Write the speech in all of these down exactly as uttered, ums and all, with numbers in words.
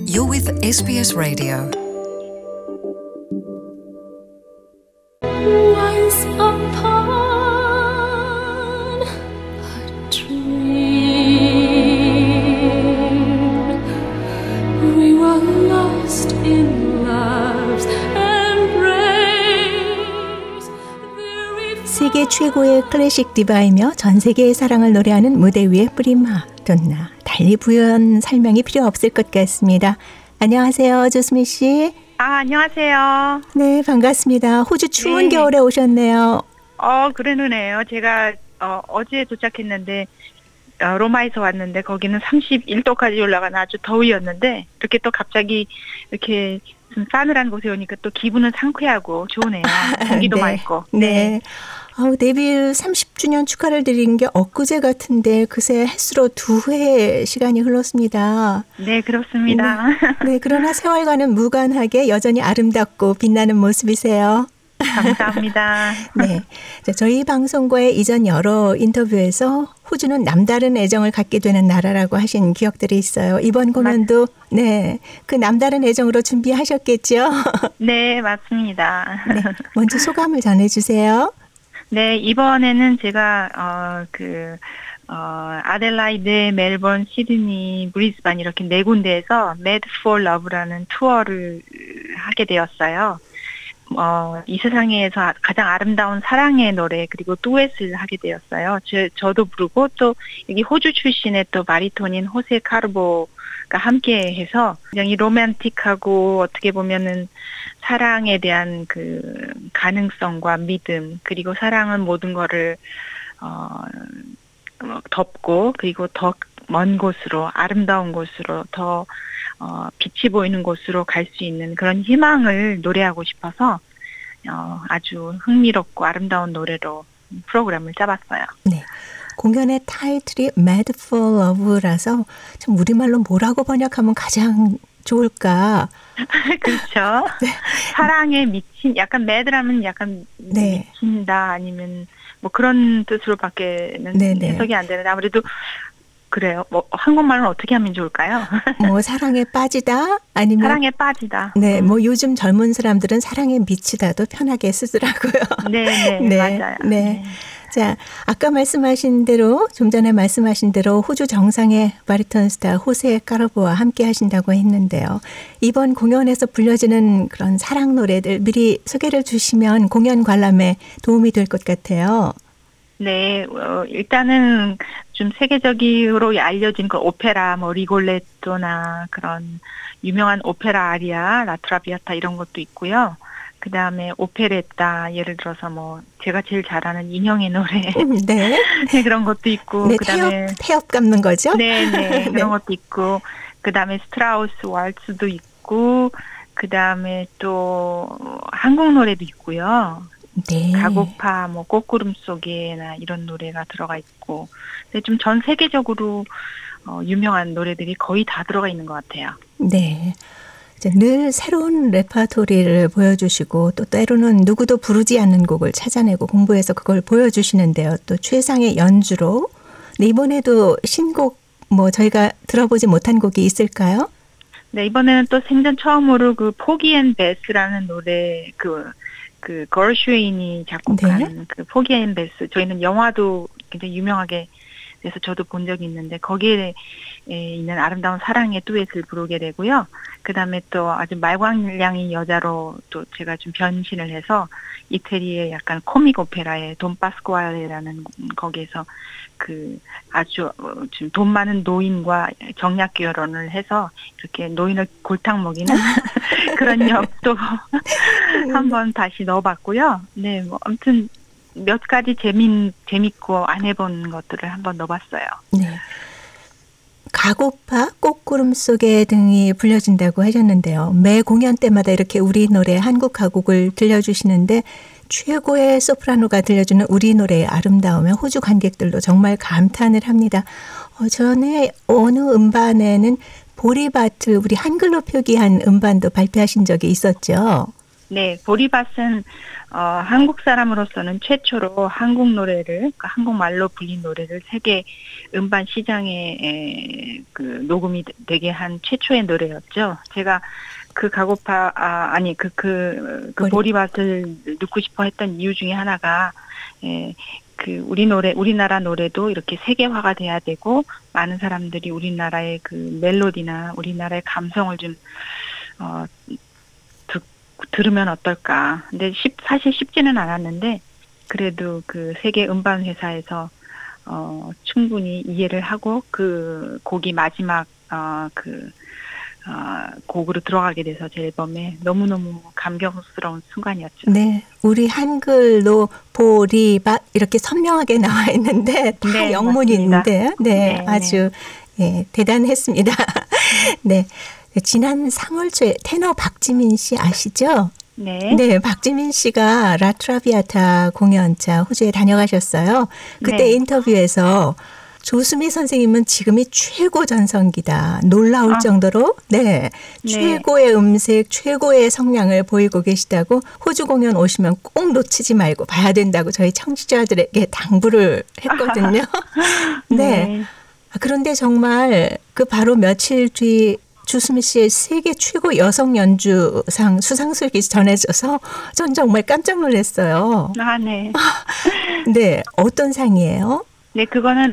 You're with 에스비에스 Radio. Once upon a dream, we were lost in love's embrace. 세계 최고의 클래식 디바이며 전 세계의 사랑을 노래하는 무대 위의 프리마 돈나. 달리 부연 설명이 필요 없을 것 같습니다. 안녕하세요, 조수미 씨. 아, 안녕하세요. 네, 반갑습니다. 호주 추운 네. 겨울에 오셨네요. 어, 그러네요. 제가 어, 어제 도착했는데 어, 로마에서 왔는데 거기는 삼십일 도까지 올라간 아주 더위였는데 이렇게 또 갑자기 이렇게 좀 싸늘한 곳에 오니까 또 기분은 상쾌하고 좋으네요. 공기도 네. 맑고. 네. 아우, 데뷔 삼십 주년 축하를 드린 게 엊그제 같은데 그새 햇수로 두 회의 시간이 흘렀습니다. 네, 그렇습니다. 네, 네, 그러나 세월과는 무관하게 여전히 아름답고 빛나는 모습이세요. 감사합니다. 네, 자, 저희 방송과의 이전 여러 인터뷰에서 호주는 남다른 애정을 갖게 되는 나라라고 하신 기억들이 있어요. 이번 공연도 네, 그 남다른 애정으로 준비하셨겠죠? 네, 맞습니다. 네, 먼저 소감을 전해주세요. 네, 이번에는 제가 어, 그 어, 아델라이드, 멜번, 시드니, 브리즈번 이렇게 네 군데에서 Mad for Love라는 투어를 하게 되었어요. 어, 이 세상에서 가장 아름다운 사랑의 노래 그리고 듀엣을 하게 되었어요. 저, 저도 부르고 또 여기 호주 출신의 또 바리톤인 호세 카르보가 함께해서 굉장히 로맨틱하고 어떻게 보면은 사랑에 대한 그 가능성과 믿음 그리고 사랑은 모든 거를 어, 덮고 그리고 더 먼 곳으로 아름다운 곳으로 더 어, 빛이 보이는 곳으로 갈 수 있는 그런 희망을 노래하고 싶어서 어, 아주 흥미롭고 아름다운 노래로 프로그램을 짜봤어요. 네. 공연의 타이틀이 Mad for Love라서 참 우리말로 뭐라고 번역하면 가장 좋을까? 그렇죠. 네. 사랑에 미친, 약간 mad라면 약간 네. 미친다 아니면 뭐 그런 뜻으로밖에는 네네. 해석이 안 되는데 아무래도 그래요. 뭐 한국말은 어떻게 하면 좋을까요? 뭐 사랑에 빠지다 아니면 사랑에 빠지다. 네, 음. 뭐 요즘 젊은 사람들은 사랑에 미치다도 편하게 쓰더라고요. 네, 네, 네, 맞아요. 네. 네. 자, 아까 말씀하신 대로 좀 전에 말씀하신 대로 호주 정상의 바리톤 스타 호세 카르보와 함께 하신다고 했는데요. 이번 공연에서 불려지는 그런 사랑 노래들 미리 소개를 주시면 공연 관람에 도움이 될 것 같아요. 네, 어, 일단은 좀 세계적으로 알려진 그 오페라, 뭐 리골레토나 그런 유명한 오페라 아리아, 라트라비아타 이런 것도 있고요. 그 다음에 오페레타, 예를 들어서 뭐 제가 제일 잘하는 인형의 노래, 네, 네, 그런 것도 있고, 네, 그다음에 태엽, 태엽 감는 거죠? 네, 네, 그런 네. 것도 있고, 그 다음에 스트라우스 왈츠도 있고, 그 다음에 또 한국 노래도 있고요. 네. 가곡파, 뭐 꽃구름 속에나 이런 노래가 들어가 있고, 좀 전 세계적으로 어, 유명한 노래들이 거의 다 들어가 있는 것 같아요. 네. 이제 늘 새로운 레파토리를 보여주시고 또 때로는 누구도 부르지 않는 곡을 찾아내고 공부해서 그걸 보여주시는데요. 또 최상의 연주로 네, 이번에도 신곡 뭐 저희가 들어보지 못한 곡이 있을까요? 네, 이번에는 또 생전 처음으로 그 포기 앤 베스라는 노래 그 그 걸슈웨인이 작곡한 네. 그 포기 앤 베스 저희는 영화도 굉장히 유명하게 돼서 저도 본 적이 있는데 거기에 있는 아름다운 사랑의 듀엣을 부르게 되고요. 그 다음에 또 아주 말광량이 여자로 또 제가 좀 변신을 해서 이태리의 약간 코믹 오페라의 돈 파스쿠알레라는 거기에서 그 아주 좀 돈 많은 노인과 정략 결혼을 해서 이렇게 노인을 골탕 먹이는 그런 역도 한번 다시 넣어봤고요. 네, 뭐 아무튼 몇 가지 재미 재밌고 안 해본 것들을 한번 넣어봤어요. 네. 가곡파, 꽃구름 속에 등이 불려진다고 하셨는데요. 매 공연 때마다 이렇게 우리 노래 한국 가곡을 들려주시는데 최고의 소프라노가 들려주는 우리 노래의 아름다움에 호주 관객들도 정말 감탄을 합니다. 어, 전에 어느 음반에는 보리밭을 우리 한글로 표기한 음반도 발표하신 적이 있었죠. 네, 보리밭은 어, 한국 사람으로서는 최초로 한국 노래를, 그러니까 한국말로 불린 노래를 세계 음반 시장에 에, 그 녹음이 되게 한 최초의 노래였죠. 제가 그 가고파 아, 아니 그 그 그 보리. 보리밭을 넣고 싶어 했던 이유 중에 하나가 에, 그 우리 노래 우리나라 노래도 이렇게 세계화가 돼야 되고 많은 사람들이 우리나라의 그 멜로디나 우리나라의 감성을 좀 어, 듣, 들으면 어떨까. 근데 쉽, 사실 쉽지는 않았는데 그래도 그 세계 음반 회사에서 어, 충분히 이해를 하고 그 곡이 마지막 어, 그 어, 곡으로 들어가게 돼서 제 앨범에 너무너무 감격스러운 순간이었죠. 네, 우리 한글로 보리밭 이렇게 선명하게 나와 있는데 다 네, 영문인데, 네, 네, 아주 예, 대단했습니다. 네, 지난 삼월 초에 테너 박지민 씨 아시죠? 네. 네, 박지민 씨가 라트라비아타 공연차 호주에 다녀가셨어요. 그때 네. 인터뷰에서 조수미 선생님은 지금이 최고 전성기다. 놀라울 아. 정도로 네, 네. 최고의 음색, 최고의 성량을 보이고 계시다고 호주 공연 오시면 꼭 놓치지 말고 봐야 된다고 저희 청취자들에게 당부를 했거든요. 네. 네. 그런데 정말 그 바로 며칠 뒤 조수미 씨의 세계 최고 여성 연주상 수상소식이 전해져서 전 정말 깜짝 놀랐어요. 아, 네. 네, 어떤 상이에요? 네, 그거는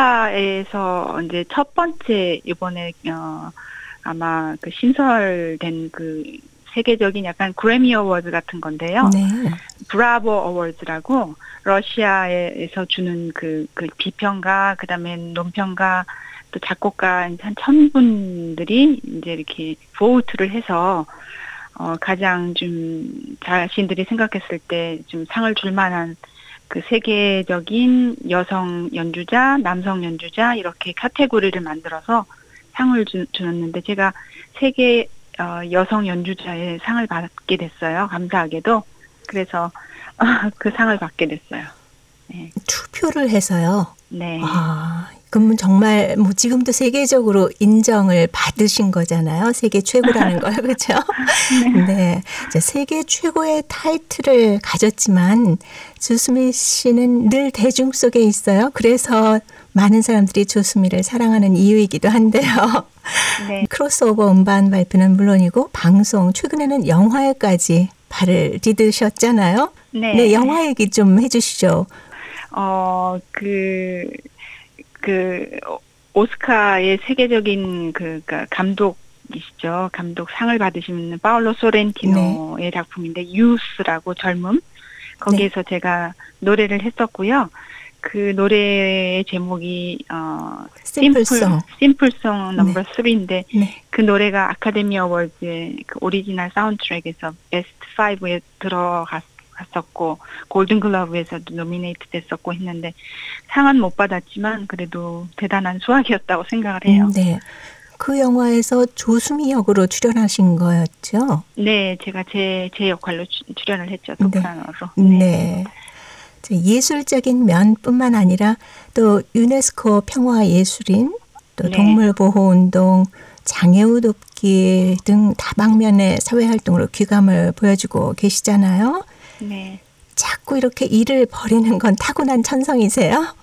러시아에서 이제 첫 번째 이번에 어 아마 그 신설된 그 세계적인 약간 그래미 어워즈 같은 건데요. 네. 브라보 어워즈라고 러시아에서 주는 그, 그 비평가, 그다음에 논평가, 또 작곡가 한 천 분들이 이제 이렇게 보우트를 해서 어 가장 좀 자신들이 생각했을 때 좀 상을 줄 만한 그 세계적인 여성 연주자, 남성 연주자 이렇게 카테고리를 만들어서 상을 주, 주었는데 제가 세계 어, 여성 연주자의 상을 받게 됐어요. 감사하게도. 그래서 어, 그 상을 받게 됐어요. 네. 투표를 해서요. 네. 아, 그러면 정말 뭐 지금도 세계적으로 인정을 받으신 거잖아요. 세계 최고라는 걸, 그렇죠? 네. 네. 자, 세계 최고의 타이틀을 가졌지만 조수미 씨는 늘 대중 속에 있어요. 그래서 많은 사람들이 조수미를 사랑하는 이유이기도 한데요. 네. 크로스오버 음반 발표는 물론이고 방송, 최근에는 영화에까지 발을 디디셨잖아요. 네. 네, 영화 얘기 좀 해주시죠. 어, 그, 그, 오스카의 세계적인 그, 그 감독이시죠. 감독 상을 받으신 파울로 소렌티노의 네. 작품인데, 유스라고 젊음. 거기에서 네. 제가 노래를 했었고요. 그 노래의 제목이, 어, 심플송. 심플송 넘버 네. 삼인데, 네. 그 노래가 아카데미 어워즈의 그 오리지널 사운드트랙에서 베스트 파이브에 들어갔어요. 갔었고 골든글러브에서도 노미네이트 됐었고 했는데 상은 못 받았지만 그래도 대단한 수확이었다고 생각을 해요. 음, 네. 그 영화에서 조수미 역으로 출연하신 거였죠? 네. 제가 제, 제 역할로 주, 출연을 했죠. 소프라노로. 네. 네. 예술적인 면뿐만 아니라 또 유네스코 평화예술인 또 네. 동물보호운동 장애우 돕기 등 다방면의 사회활동으로 귀감을 보여주고 계시잖아요. 네. 자꾸 이렇게 일을 벌이는 건 타고난 천성이세요?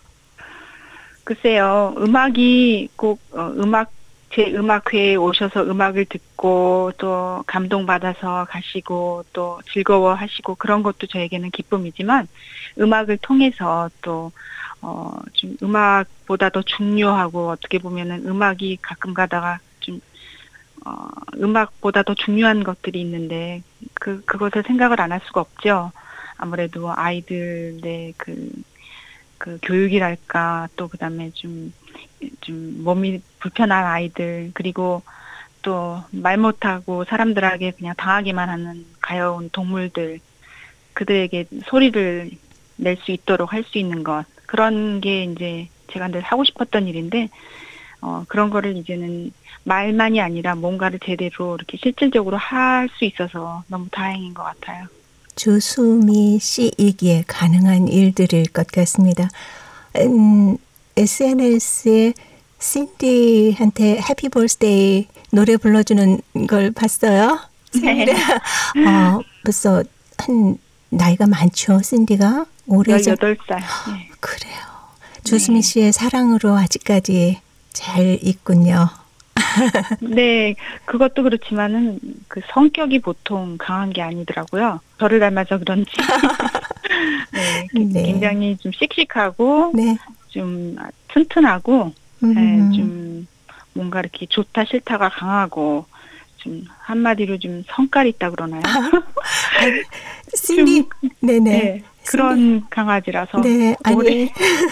글쎄요. 음악이 꼭 어, 음악 제 음악회에 오셔서 음악을 듣고 또 감동받아서 가시고 또 즐거워하시고 그런 것도 저에게는 기쁨이지만 음악을 통해서 또 어, 좀 음악보다 더 중요하고 어떻게 보면은 음악이 가끔 가다가 좀 어, 음악보다 더 중요한 것들이 있는데 그 그것을 생각을 안 할 수가 없죠. 아무래도 아이들의 그, 그 교육이랄까 또 그다음에 좀 좀 몸이 불편한 아이들 그리고 또 말 못하고 사람들에게 그냥 당하기만 하는 가여운 동물들 그들에게 소리를 낼 수 있도록 할 수 있는 것 그런 게 이제 제가 늘 하고 싶었던 일인데 어, 그런 거를 이제는 말만이 아니라 뭔가를 제대로 이렇게 실질적으로 할 수 있어서 너무 다행인 것 같아요. 조수미 씨이기에 가능한 일들일 것 같습니다. 음, 에스엔에스에 신디한테 해피 벌스데이 노래 불러주는 걸 봤어요? 신디가 어, 벌써 한 나이가 많죠, 신디가? 오래전 열여덟 살. 네. 그래요. 조수미 씨의 사랑으로 아직까지 잘 있군요. 네, 그것도 그렇지만은 그 성격이 보통 강한 게 아니더라고요. 저를 닮아서 그런지. 네, 네. 굉장히 좀 씩씩하고 네. 좀 튼튼하고 음. 네, 좀 뭔가 이렇게 좋다 싫다가 강하고 좀 한마디로 좀 성깔 있다 그러나요? 신디, 네네. 네, 그런 강아지라서. 네, 아니 올해-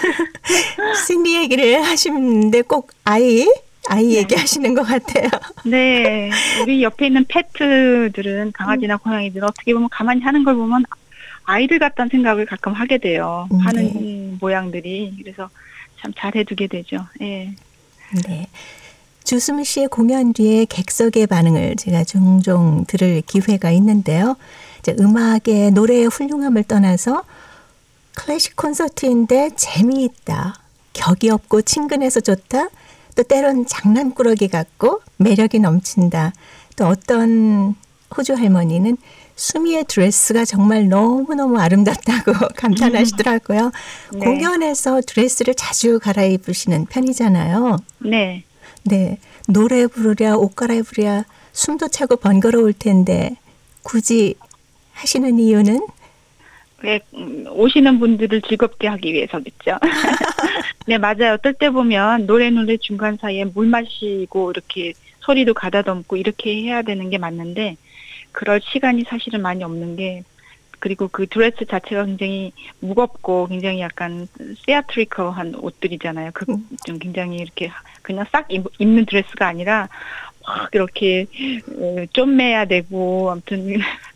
신디 얘기를 하시는데 꼭 아이, 아이 네. 얘기하시는 것 같아요. 네, 우리 옆에 있는 페트들은 강아지나 고양이들은 어떻게 보면 가만히 하는 걸 보면 아이들 같다는 생각을 가끔 하게 돼요. 음, 하는 네. 모양들이. 그래서 참 잘해두게 되죠. 예. 네. 조수미 씨의 공연 뒤에 객석의 반응을 제가 종종 들을 기회가 있는데요. 이제 음악의 노래의 훌륭함을 떠나서 클래식 콘서트인데 재미있다, 격이 없고 친근해서 좋다, 또 때론 장난꾸러기 같고 매력이 넘친다. 또 어떤 호주 할머니는 수미의 드레스가 정말 너무너무 아름답다고 감탄하시더라고요. 네. 공연에서 드레스를 자주 갈아입으시는 편이잖아요. 네. 네, 노래 부르랴 옷 갈아입으랴 숨도 차고 번거로울 텐데 굳이 하시는 이유는? 왜 음, 오시는 분들을 즐겁게 하기 위해서겠죠. 네, 맞아요. 어떨 때 보면 노래 노래 중간 사이에 물 마시고 이렇게 소리도 가다듬고 이렇게 해야 되는 게 맞는데 그럴 시간이 사실은 많이 없는 게 그리고 그 드레스 자체가 굉장히 무겁고 굉장히 약간 세아트리컬한 옷들이잖아요. 그 좀 굉장히 이렇게 그냥 싹 입, 입는 드레스가 아니라 막 이렇게 어, 좀매야 되고 아무튼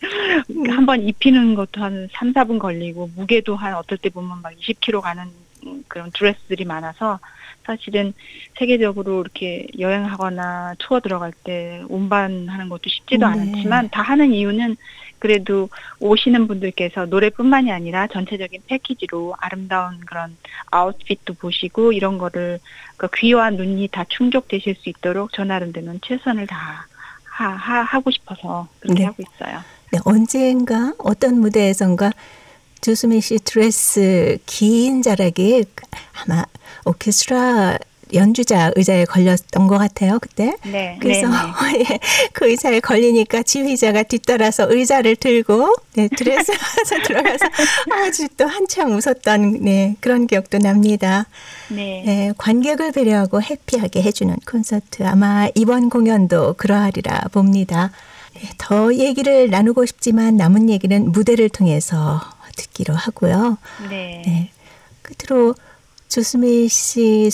한번 입히는 것도 한 삼, 사 분 걸리고 무게도 한 어떨 때 보면 막 이십 킬로그램 가는 그런 드레스들이 많아서 사실은 세계적으로 이렇게 여행하거나 투어 들어갈 때 운반하는 것도 쉽지도 네. 않지만 다 하는 이유는 그래도 오시는 분들께서 노래뿐만이 아니라 전체적인 패키지로 아름다운 그런 아웃핏도 보시고 이런 거를 그 귀와 눈이 다 충족되실 수 있도록 저 나름대로는 최선을 다 하, 하, 하고 싶어서 그렇게 네. 하고 있어요. 네, 언젠가 어떤 무대에선가 조수미 씨 드레스 긴 자락이 네. 아마 오케스트라 연주자 의자에 걸렸던 것 같아요, 그때. 네, 그래서 네, 예, 그 의자에 걸리니까 지휘자가 뒤따라서 의자를 들고 네, 드레스에서 들어가서 아주 또 한참 웃었던 네, 그런 기억도 납니다. 네. 네, 관객을 배려하고 해피하게 해주는 콘서트. 아마 이번 공연도 그러하리라 봅니다. 네, 더 얘기를 나누고 싶지만 남은 얘기는 무대를 통해서 듣기로 하고요. 네. 네, 끝으로 조수미 씨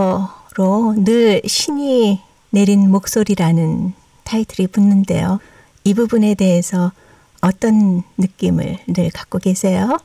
수식어로 늘 신이 내린 목소리라는 타이틀이 붙는데요. 이 부분에 대해서 어떤 느낌을 늘 갖고 계세요?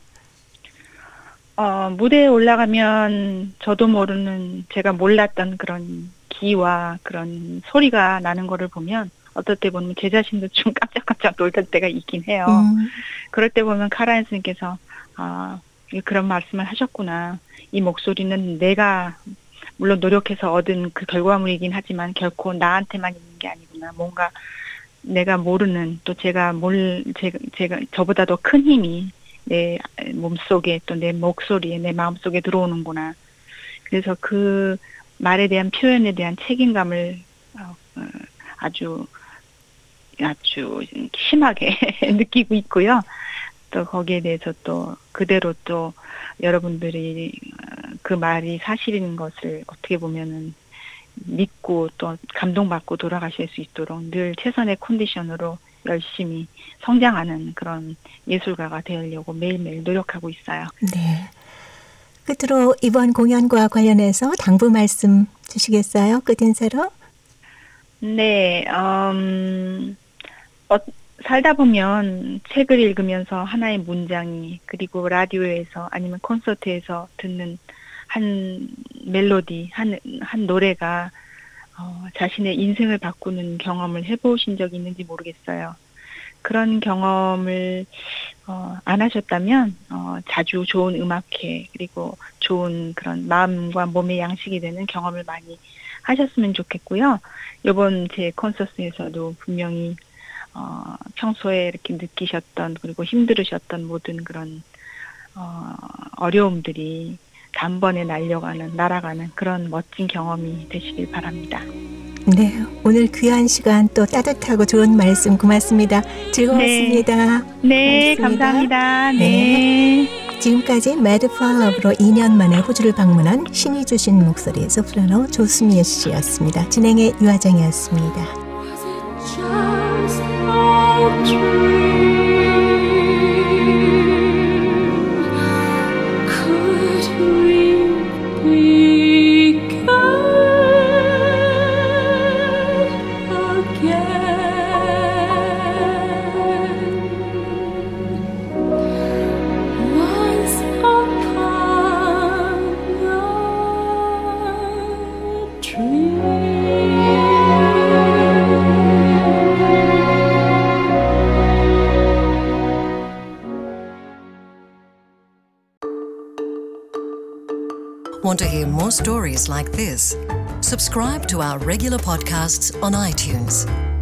어, 무대에 올라가면 저도 모르는 제가 몰랐던 그런 기와 그런 소리가 나는 거를 보면 어떨 때 보면 제 자신도 좀 깜짝깜짝 놀랄 때가 있긴 해요. 음, 그럴 때 보면 카라얀 스님께서 아, 그런 말씀을 하셨구나. 이 목소리는 내가 물론 노력해서 얻은 그 결과물이긴 하지만 결코 나한테만 있는 게 아니구나. 뭔가 내가 모르는 또 제가 몰 제가, 제가 저보다 더 큰 힘이 내 몸속에 또 내 목소리에 내 마음속에 들어오는구나. 그래서 그 말에 대한 표현에 대한 책임감을 어, 어, 아주 아주 심하게 느끼고 있고요. 또 거기에 대해서 또 그대로 또 여러분들이 그 말이 사실인 것을 어떻게 보면은 믿고 또 감동받고 돌아가실 수 있도록 늘 최선의 컨디션으로 열심히 성장하는 그런 예술가가 되려고 매일매일 노력하고 있어요. 네. 끝으로 이번 공연과 관련해서 당부 말씀 주시겠어요? 끝인사로? 네, 음, 어, 살다 보면 책을 읽으면서 하나의 문장이 그리고 라디오에서 아니면 콘서트에서 듣는 한 멜로디, 한, 한 노래가 어, 자신의 인생을 바꾸는 경험을 해보신 적이 있는지 모르겠어요. 그런 경험을 어, 안 하셨다면 어, 자주 좋은 음악회 그리고 좋은 그런 마음과 몸의 양식이 되는 경험을 많이 하셨으면 좋겠고요. 이번 제 콘서트에서도 분명히 어, 평소에 이렇게 느끼셨던 그리고 힘들으셨던 모든 그런 어, 어려움들이 단번에 날려가는 날아가는 그런 멋진 경험이 되시길 바랍니다. 네, 오늘 귀한 시간 또 따뜻하고 좋은 말씀 고맙습니다. 즐거웠습니다. 네, 고맙습니다. 감사합니다. 네. 네. 지금까지 Mad for Love로 이 년 만에 호주를 방문한 신이 주신 목소리 소프라노 조수미 씨였습니다. 진행의 유아정이었습니다. Was it just a dream? Could we begin again? Once upon a dream. Want to hear more stories like this? Subscribe to our regular podcasts on iTunes.